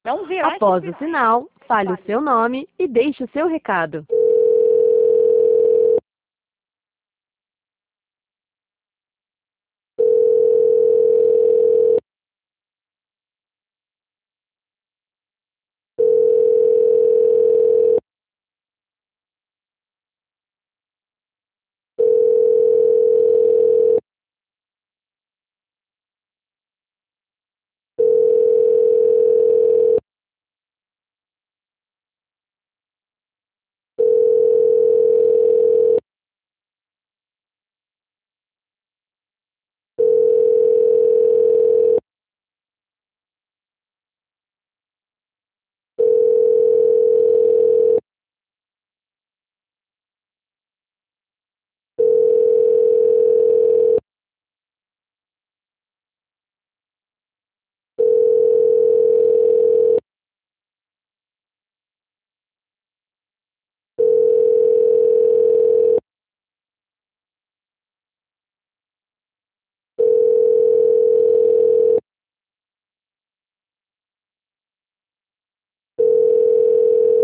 Vamos ver, Após o sinal, fale o seu nome e deixe o seu recado.